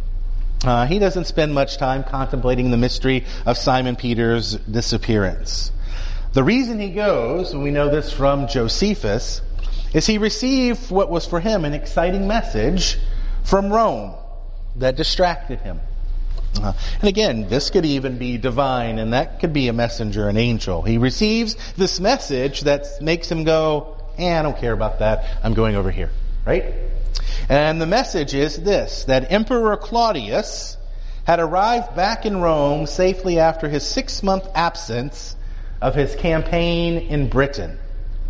S1: Uh, he doesn't spend much time contemplating the mystery of Simon Peter's disappearance. The reason he goes, and we know this from Josephus, is he received what was for him an exciting message from Rome that distracted him. Uh, and again, this could even be divine, and that could be a messenger, an angel. He receives this message that makes him go, eh, I don't care about that. I'm going over here. Right? And the message is this, that Emperor Claudius had arrived back in Rome safely after his six-month absence of his campaign in Britain.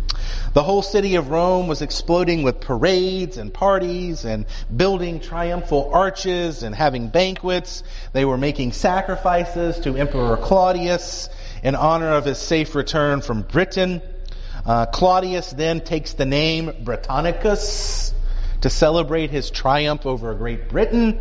S1: The whole city of Rome was exploding with parades and parties and building triumphal arches and having banquets. They were making sacrifices to Emperor Claudius in honor of his safe return from Britain. Uh, Claudius then takes the name Britannicus to celebrate his triumph over Great Britain.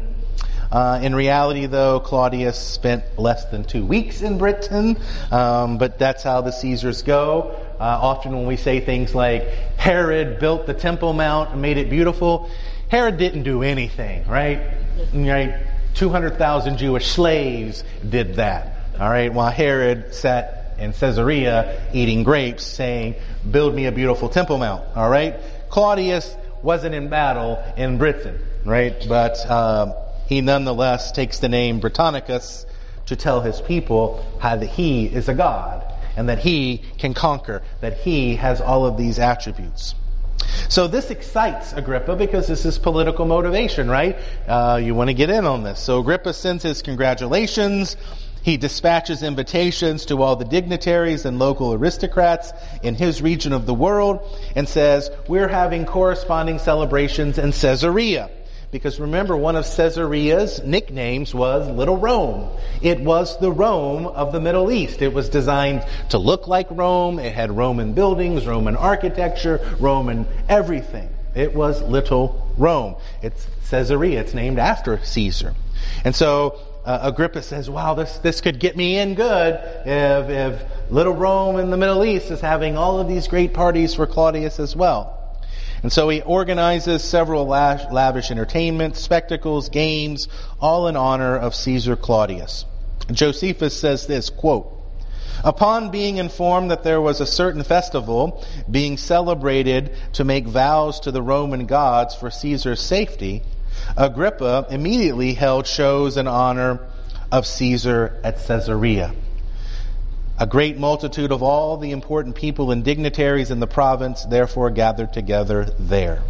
S1: Uh, in reality, though, Claudius spent less than two weeks in Britain, um, but that's how the Caesars go. Uh, often when we say things like, Herod built the Temple Mount and made it beautiful, Herod didn't do anything, right? Right? two hundred thousand Jewish slaves did that, all right? While Herod sat in Caesarea eating grapes saying, build me a beautiful Temple Mount, all right? Claudius wasn't in battle in Britain, right? But um, he nonetheless takes the name Britannicus to tell his people how that he is a god and that he can conquer, that he has all of these attributes. So this excites Agrippa because this is political motivation, right? Uh, you want to get in on this. So Agrippa sends his congratulations. He dispatches invitations to all the dignitaries and local aristocrats in his region of the world and says, we're having corresponding celebrations in Caesarea. Because remember, one of Caesarea's nicknames was Little Rome. It was the Rome of the Middle East. It was designed to look like Rome. It had Roman buildings, Roman architecture, Roman everything. It was Little Rome. It's Caesarea. It's named after Caesar. And so uh, Agrippa says, wow, this, this could get me in good if, if little Rome in the Middle East is having all of these great parties for Claudius as well. And so he organizes several lavish, lavish entertainments, spectacles, games, all in honor of Caesar Claudius. Josephus says this, quote, upon being informed that there was a certain festival being celebrated to make vows to the Roman gods for Caesar's safety, Agrippa immediately held shows in honor of Caesar at Caesarea. A great multitude of all the important people and dignitaries in the province therefore gathered together there.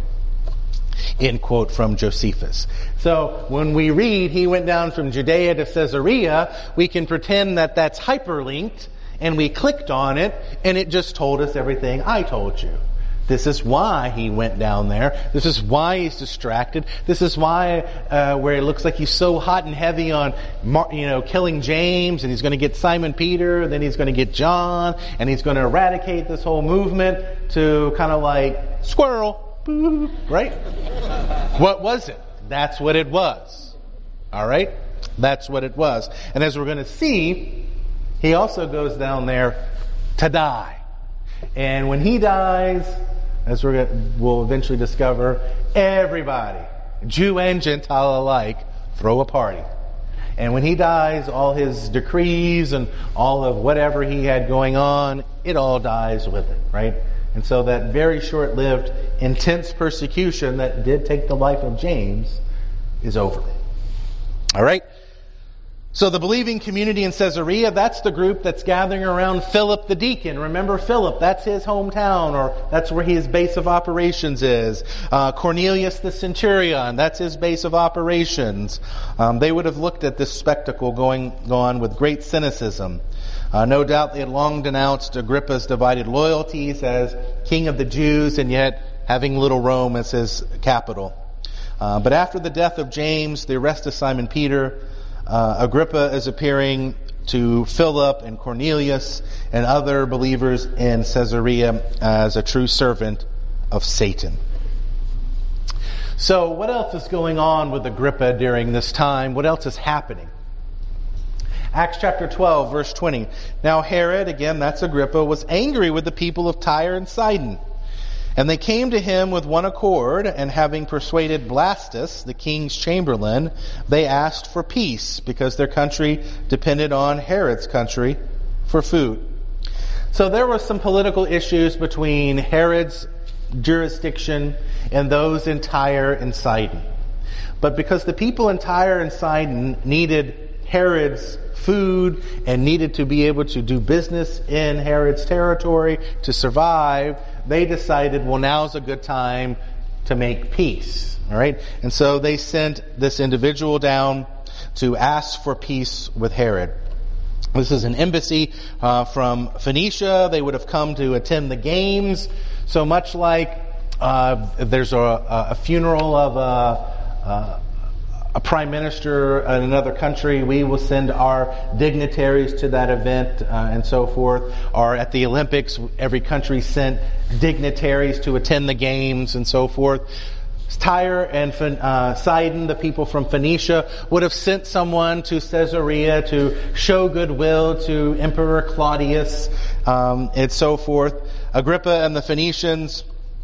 S1: End quote from Josephus. So when we read he went down from Judea to Caesarea, we can pretend that that's hyperlinked, and we clicked on it, and it just told us everything I told you. This is why he went down there. This is why he's distracted. This is why uh, where it looks like he's so hot and heavy on, you know, killing James, and he's going to get Simon Peter, then he's going to get John, and he's going to eradicate this whole movement to kind of like squirrel, right? What was it? That's what it was. All right? That's what it was. And as we're going to see, he also goes down there to die. And when he dies, as we're gonna, we'll eventually discover, everybody, Jew and Gentile alike, throw a party. And when he dies, all his decrees and all of whatever he had going on, it all dies with it, right? And so that very short-lived, intense persecution that did take the life of James is over. All right? So the believing community in Caesarea, that's the group that's gathering around Philip the deacon. Remember Philip, that's his hometown, or that's where his base of operations is. Uh, Cornelius the centurion, that's his base of operations. Um, they would have looked at this spectacle going on with great cynicism. Uh, no doubt they had long denounced Agrippa's divided loyalties as king of the Jews, and yet having little Rome as his capital. Uh, but after the death of James, the arrest of Simon Peter, Uh, Agrippa is appearing to Philip and Cornelius and other believers in Caesarea as a true servant of Satan. So what else is going on with Agrippa during this time? What else is happening? Acts chapter twelve, verse twenty. Now Herod, again that's Agrippa, was angry with the people of Tyre and Sidon. And they came to him with one accord, and having persuaded Blastus, the king's chamberlain, they asked for peace, because their country depended on Herod's country for food. So there were some political issues between Herod's jurisdiction and those in Tyre and Sidon. But because the people in Tyre and Sidon needed Herod's food and needed to be able to do business in Herod's territory to survive, they decided, well, now's a good time to make peace. All right? And so they sent this individual down to ask for peace with Herod. This is an embassy uh, from Phoenicia. They would have come to attend the games. So much like uh, there's a, a funeral of a, a a prime minister in another country, we will send our dignitaries to that event uh, and so forth. Or at the Olympics, every country sent dignitaries to attend the games and so forth. Tyre and uh, Sidon, the people from Phoenicia, would have sent someone to Caesarea to show goodwill to Emperor Claudius um, and so forth. Agrippa and the Phoenicians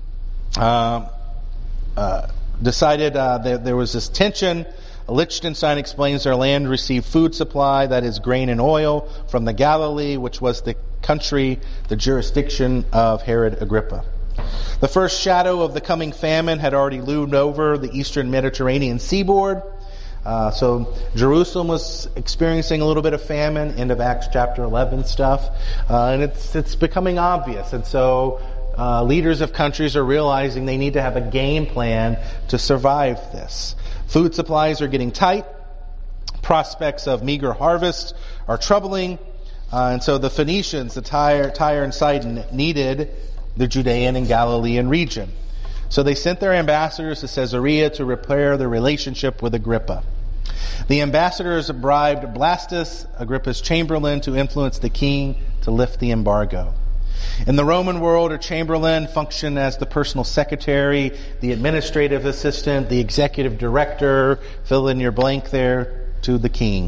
S1: uh, uh, decided uh, that there was this tension. Liechtenstein explains their land received food supply, that is grain and oil, from the Galilee, which was the country, the jurisdiction of Herod Agrippa. The first shadow of the coming famine had already loomed over the eastern Mediterranean seaboard. Uh, so Jerusalem was experiencing a little bit of famine, end of Acts chapter eleven stuff, uh, and it's it's becoming obvious. And so uh, leaders of countries are realizing they need to have a game plan to survive this. Food supplies are getting tight. Prospects of meager harvest are troubling. Uh, and so the Phoenicians, the Tyre, Tyre and Sidon, needed the Judean and Galilean region. So they sent their ambassadors to Caesarea to repair their relationship with Agrippa. The ambassadors bribed Blastus, Agrippa's chamberlain, to influence the king to lift the embargo. In the Roman world, a chamberlain functioned as the personal secretary, the administrative assistant, the executive director, fill in your blank there, to the king.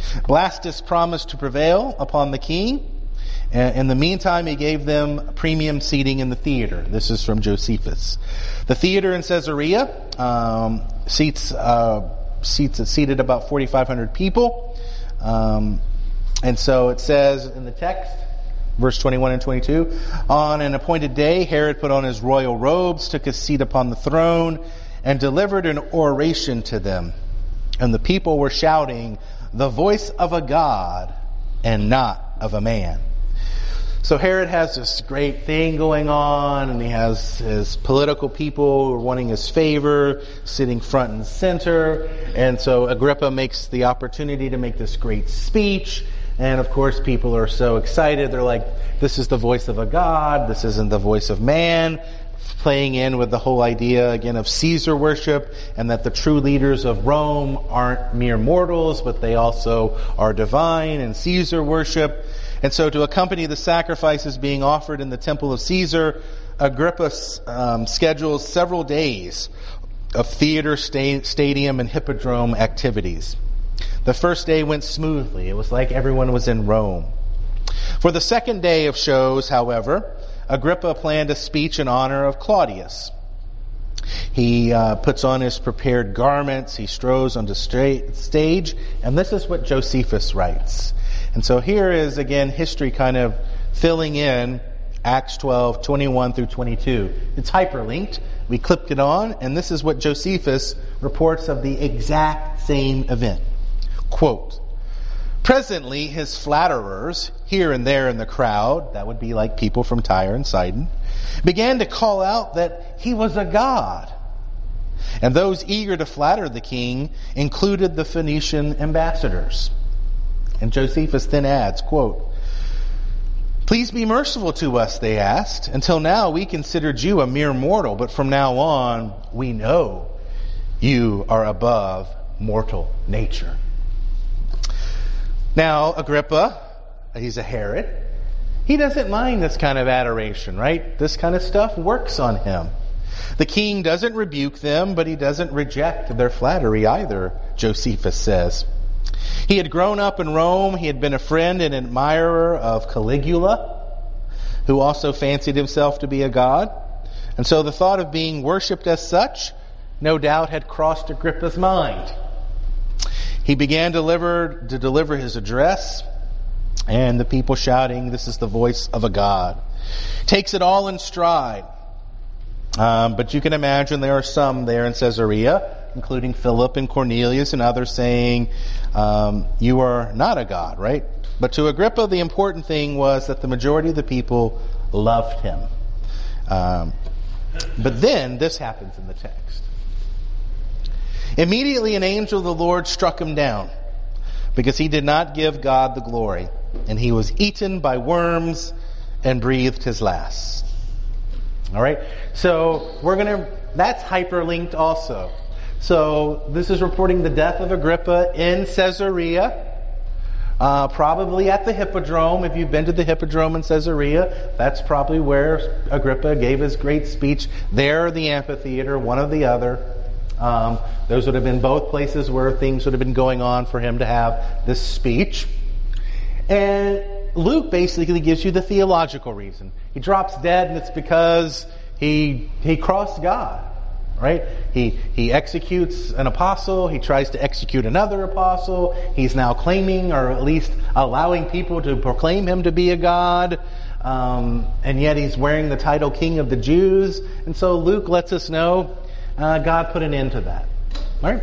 S1: Blastus promised to prevail upon the king. In the meantime, he gave them premium seating in the theater. This is from Josephus. The theater in Caesarea um, seats uh, seats seated about forty-five hundred people. Um, and so it says in the text, verse twenty-one and twenty-two, on an appointed day, Herod put on his royal robes, took his seat upon the throne, and delivered an oration to them. And the people were shouting, "The voice of a God and not of a man." So Herod has this great thing going on, and he has his political people who are wanting his favor, sitting front and center. And so Agrippa makes the opportunity to make this great speech. And of course people are so excited. They're like, this is the voice of a God. This isn't the voice of man. Playing in with the whole idea again of Caesar worship, and that the true leaders of Rome aren't mere mortals, but they also are divine, and Caesar worship. And so to accompany the sacrifices being offered in the temple of Caesar, Agrippa um, schedules several days of theater, sta- stadium, and hippodrome activities. The first day went smoothly. It was like everyone was in Rome. For the second day of shows, however, Agrippa planned a speech in honor of Claudius. He uh, puts on his prepared garments, he strolls on the stra- stage, and this is what Josephus writes. And so here is, again, history kind of filling in Acts twelve, twenty-one through twenty-two. It's hyperlinked. We clipped it on, and this is what Josephus reports of the exact same event. Quote, presently his flatterers, here and there in the crowd, that would be like people from Tyre and Sidon, began to call out that he was a god. And those eager to flatter the king included the Phoenician ambassadors. And Josephus then adds, quote, please be merciful to us, they asked. Until now we considered you a mere mortal, but from now on we know you are above mortal nature. Now, Agrippa, he's a Herod. He doesn't mind this kind of adoration, right? This kind of stuff works on him. The king doesn't rebuke them, but he doesn't reject their flattery either, Josephus says. He had grown up in Rome. He had been a friend and admirer of Caligula, who also fancied himself to be a god. And so the thought of being worshipped as such, no doubt, had crossed Agrippa's mind. He began deliver, to deliver his address, and the people shouting, this is the voice of a god. Takes it all in stride. Um, but you can imagine there are some there in Caesarea, including Philip and Cornelius and others, saying, um, you are not a god, right? But to Agrippa, the important thing was that the majority of the people loved him. Um, but then this happens in the text. Immediately an angel of the Lord struck him down, because he did not give God the glory, and he was eaten by worms and breathed his last. All right, so we're gonna. That's hyperlinked also. So this is reporting the death of Agrippa in Caesarea, uh, probably at the Hippodrome. If you've been to the Hippodrome in Caesarea, that's probably where Agrippa gave his great speech. There, the amphitheater, one or the other. Um, those would have been both places where things would have been going on for him to have this speech. And Luke basically gives you the theological reason. He drops dead, and it's because he he crossed God, right? He he executes an apostle. He tries to execute another apostle. He's now claiming, or at least allowing people to proclaim him to be a god. Um, and yet he's wearing the title King of the Jews. And so Luke lets us know uh, God put an end to that. Right?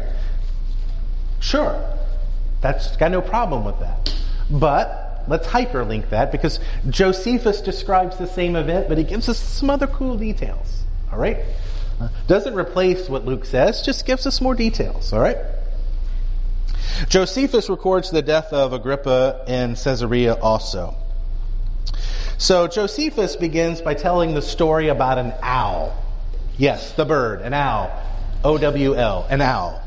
S1: Sure. That's got no problem with that. But let's hyperlink that, because Josephus describes the same event, but he gives us some other cool details. All right? Uh, doesn't replace what Luke says, just gives us more details. All right? Josephus records the death of Agrippa in Caesarea also. So Josephus begins by telling the story about an owl. Yes, the bird, an owl. O W L, an owl.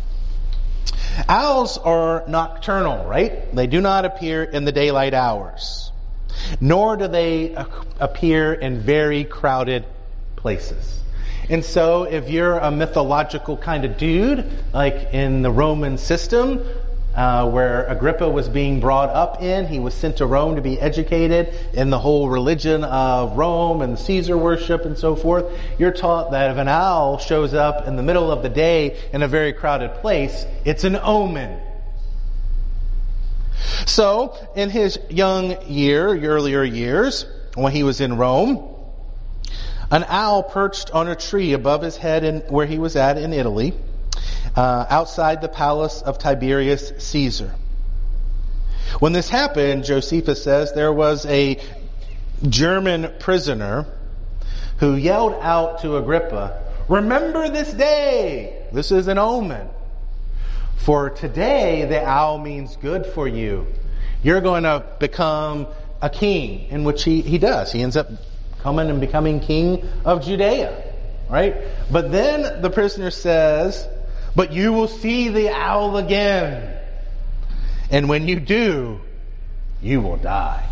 S1: Owls are nocturnal, right? They do not appear in the daylight hours. Nor do they appear in very crowded places. And so if you're a mythological kind of dude, like in the Roman system, uh, where Agrippa was being brought up in. He was sent to Rome to be educated in the whole religion of Rome and Caesar worship and so forth. You're taught that if an owl shows up in the middle of the day in a very crowded place, it's an omen. So, in his young year, earlier years, when he was in Rome, an owl perched on a tree above his head in, where he was at in Italy, uh, outside the palace of Tiberius Caesar. When this happened, Josephus says, there was a German prisoner who yelled out to Agrippa, "Remember this day! This is an omen. For today the owl means good for you. You're going to become a king," in which he, he does. He ends up coming and becoming king of Judea, right? But then the prisoner says, "But you will see the owl again. And when you do, you will die."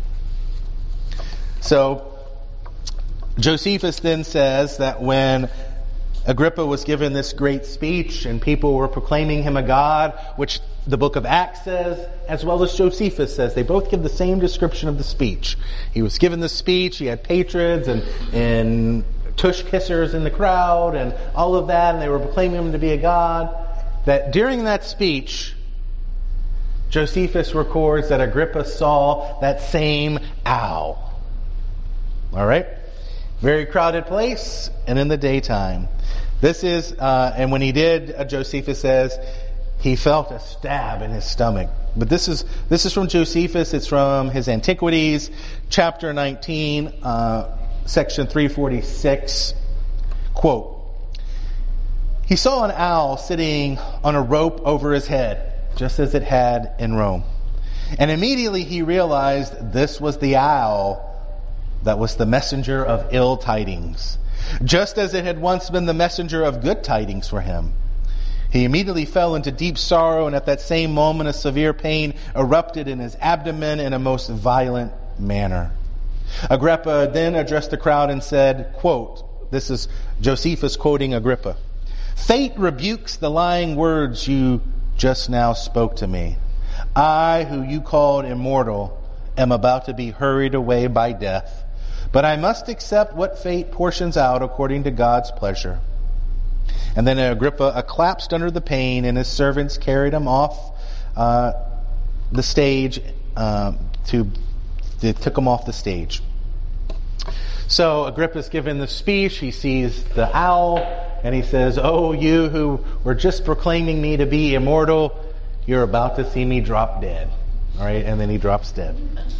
S1: So Josephus then says that when Agrippa was given this great speech and people were proclaiming him a god, which the book of Acts says, as well as Josephus says, they both give the same description of the speech. He was given the speech, he had patrons and, and tush kissers in the crowd and all of that, and they were proclaiming him to be a god. That during that speech, Josephus records that Agrippa saw that same owl. All right? Very crowded place, and in the daytime. This is, uh, and when he did, uh, Josephus says, he felt a stab in his stomach. But this is this is from Josephus. It's from his Antiquities, chapter nineteen, uh, section three forty-six. Quote, "He saw an owl sitting on a rope over his head, just as it had in Rome. And immediately he realized this was the owl that was the messenger of ill tidings, just as it had once been the messenger of good tidings for him. He immediately fell into deep sorrow, and at that same moment a severe pain erupted in his abdomen in a most violent manner. Agrippa then addressed the crowd and said," quote, this is Josephus quoting Agrippa, "Fate rebukes the lying words you just now spoke to me. I, who you called immortal, am about to be hurried away by death. But I must accept what fate portions out according to God's pleasure." And then Agrippa collapsed under the pain, and his servants carried him off uh, the stage. Uh, to they took him off the stage. So Agrippa's given the speech. He sees the owl, and he says, "Oh, you who were just proclaiming me to be immortal, you're about to see me drop dead." All right, and then he drops dead.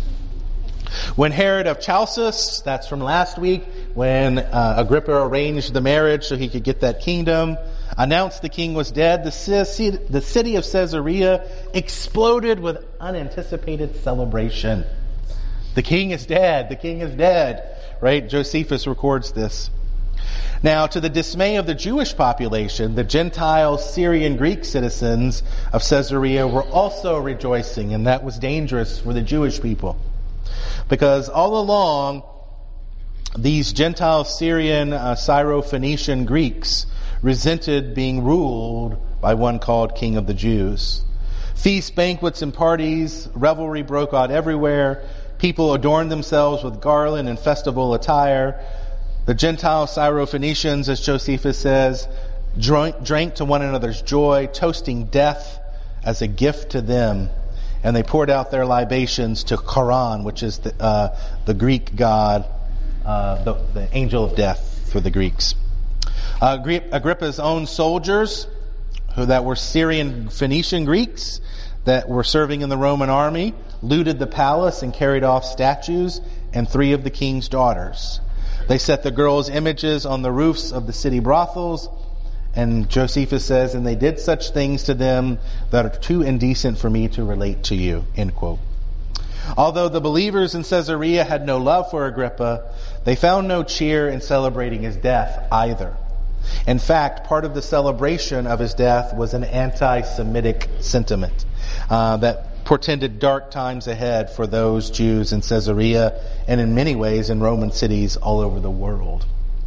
S1: When Herod of Chalcis, that's from last week, when uh, Agrippa arranged the marriage so he could get that kingdom, announced the king was dead, the city of Caesarea exploded with unanticipated celebration. The king is dead. The king is dead. Right? Josephus records this. Now, to the dismay of the Jewish population, the Gentile Syrian Greek citizens of Caesarea were also rejoicing, and that was dangerous for the Jewish people. Because all along, these Gentile Syrian, uh, Syro-Phoenician Greeks resented being ruled by one called King of the Jews. Feasts, banquets, and parties, revelry broke out everywhere. People adorned themselves with garland and festival attire. The Gentile Syro-Phoenicians, as Josephus says, drank, drank to one another's joy, toasting death as a gift to them. And they poured out their libations to Charon, which is the, uh, the Greek god, uh, the, the angel of death for the Greeks. Uh, Agrippa's own soldiers, who that were Syrian Phoenician Greeks that were serving in the Roman army, looted the palace and carried off statues and three of the king's daughters. They set the girls' images on the roofs of the city brothels. And Josephus says, "And they did such things to them that are too indecent for me to relate to you." End quote. Although the believers in Caesarea had no love for Agrippa, they found no cheer in celebrating his death either. In fact, part of the celebration of his death was an anti-Semitic sentiment uh, that portended dark times ahead for those Jews in Caesarea and in many ways in Roman cities all over the world.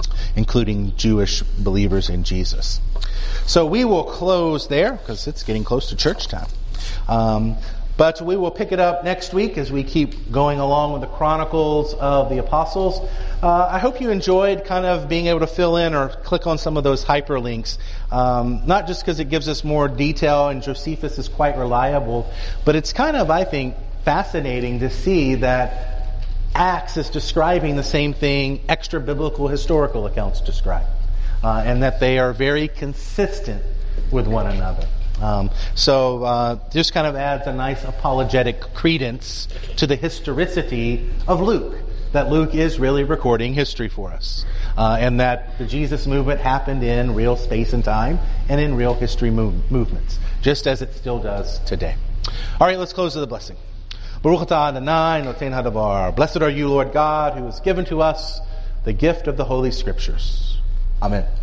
S1: including Jewish believers in Jesus. So we will close there because it's getting close to church time. Um, but we will pick it up next week as we keep going along with the Chronicles of the Apostles. Uh, I hope you enjoyed kind of being able to fill in or click on some of those hyperlinks. Um, not just because it gives us more detail and Josephus is quite reliable, but it's kind of, I think, fascinating to see that Acts is describing the same thing extra biblical historical accounts describe. Uh, and that they are very consistent with one another. Um, so uh, this kind of adds a nice apologetic credence to the historicity of Luke. That Luke is really recording history for us. Uh, and that the Jesus movement happened in real space and time and in real history move- movements. Just as it still does today. All right, let's close with a blessing. Baruch atah Adonai noten hadavar. Blessed are you, Lord God, who has given to us the gift of the Holy Scriptures. Amen.